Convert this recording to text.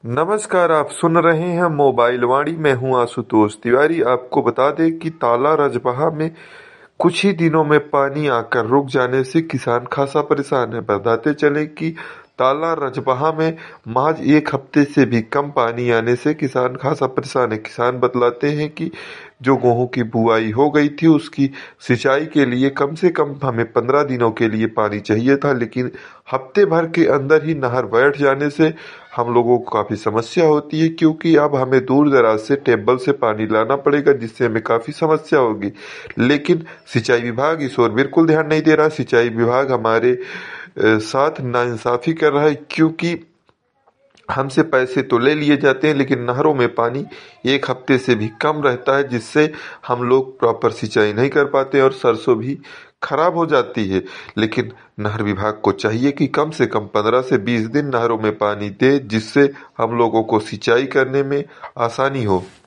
नमस्कार, आप सुन रहे हैं मोबाइल वाणी। मैं हूं आशुतोष तिवारी। आपको बता दें कि ताला रजबहा में कुछ ही दिनों में पानी आकर रुक जाने से किसान खासा परेशान है। बताते चले कि ताला रजबहा में महज एक हफ्ते से भी कम पानी आने से किसान खासा परेशान है। किसान बतलाते हैं कि जो गेहूं की बुआई हो गई थी उसकी सिंचाई के लिए कम से कम हमें 15 दिनों के लिए पानी चाहिए था, लेकिन हफ्ते भर के अंदर ही नहर बैठ जाने से हम लोगों को काफी समस्या होती है, क्योंकि अब हमें दूर दराज से टेबल से पानी लाना पड़ेगा, जिससे हमें काफी समस्या होगी। लेकिन सिंचाई विभाग इस ओर बिल्कुल ध्यान नहीं दे रहा। सिंचाई विभाग हमारे साथ नाइंसाफी कर रहा है, क्योंकि हमसे पैसे तो ले लिए जाते हैं लेकिन नहरों में पानी एक हफ्ते से भी कम रहता है, जिससे हम लोग प्रॉपर सिंचाई नहीं कर पाते और सरसों भी खराब हो जाती है। लेकिन नहर विभाग को चाहिए कि कम से कम 15 से 20 दिन नहरों में पानी दे, जिससे हम लोगों को सिंचाई करने में आसानी हो।